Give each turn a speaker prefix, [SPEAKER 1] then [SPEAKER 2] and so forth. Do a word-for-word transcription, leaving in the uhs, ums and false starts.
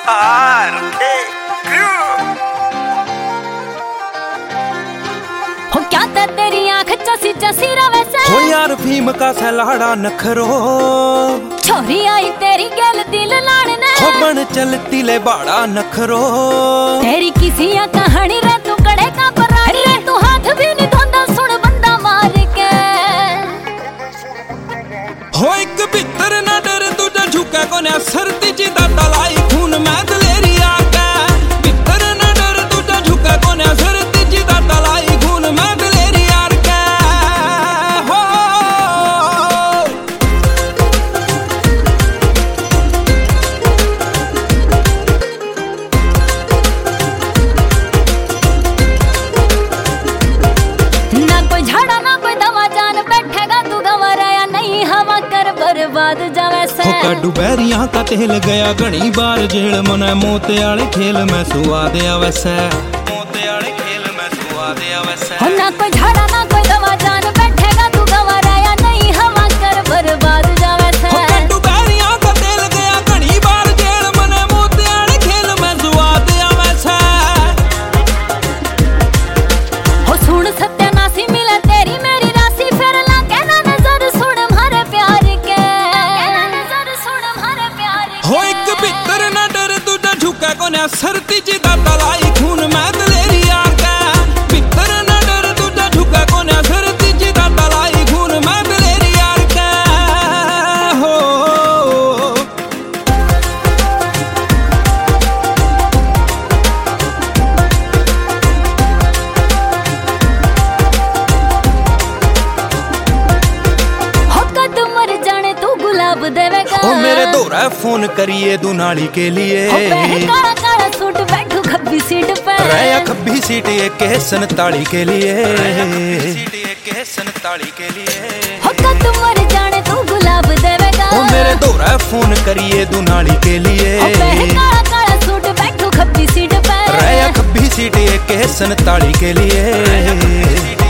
[SPEAKER 1] R A Q
[SPEAKER 2] हो क्या ते तेरी आँख चसी चसी रवे से
[SPEAKER 3] हो यार भीम का सलाड़ा नखरो
[SPEAKER 2] छोरी आई तेरी गल दिल लाड़ने
[SPEAKER 3] हो बन चलती ले बाड़ा नखरो
[SPEAKER 2] तेरी किसी या कहानी रे तू कड़े का परा रे तू हाथ भी नहीं धोंदा सुन बंदा मार के
[SPEAKER 3] हो एक भीतर ना डर तुझा झुका कोने सरती जिदा तलाई खून मैं दलेरी आके भीतर ना डर तुझा झुका कोने सरती जिदा तलाई खून मैं दलेरी यार के हो
[SPEAKER 2] ना कोई झाड़ा ना कोई दवा जान बैठेगा तू गंवारा या नहीं हवा कर बर्बाद जावे से
[SPEAKER 3] हो काडू बैरियां का तेल गया घनी बार जेल मने मोते आले खेल में सुआद आवैसे मोते आले खेल में सुआद आवैसे
[SPEAKER 2] हो ना कोई झाड़ा ना कोई दवा जान बैठेगा तू गंवारा या नहीं हवा कर बर्बाद जावे से
[SPEAKER 3] हो काडू बैरियां का तेल गया घनी बार जेल मने मोते आले खेल में सुआद आवैसे
[SPEAKER 2] हो सुन सत्यानाशी मिले तेरी मेरी राशि फिर लागे ना नजर सुन हमारे प्यार के नजर सुन हमारे प्यार के
[SPEAKER 3] हो एक भीतर ना डर तुझा झुका कोने सरती जिदा तलाई खून मैं दलेरी यार का भीतर ना डर तुझा झुका कोने सरती जिदा तलाई खून मैं दलेरी यार का हो
[SPEAKER 2] हो कद मर जाने तू गुलाब देवेगा
[SPEAKER 3] ओ मेरे दोरा फोन करिए दुनाली के लिए
[SPEAKER 2] हो पहन काला काला सूट बैठू खब्बी सीट पे
[SPEAKER 3] रया खब्बी सीट एक है सनताली के लिए सीट एक है सनताली के लिए
[SPEAKER 2] हो कद मर जाने तू गुलाब देवेगा
[SPEAKER 3] ओ मेरे दोरा फोन करिए दुनाली के लिए
[SPEAKER 2] हो पहन काला काला सूट बैठू खब्बी सीट पे
[SPEAKER 3] रया खब्बी सीट एक है सनताली के लिए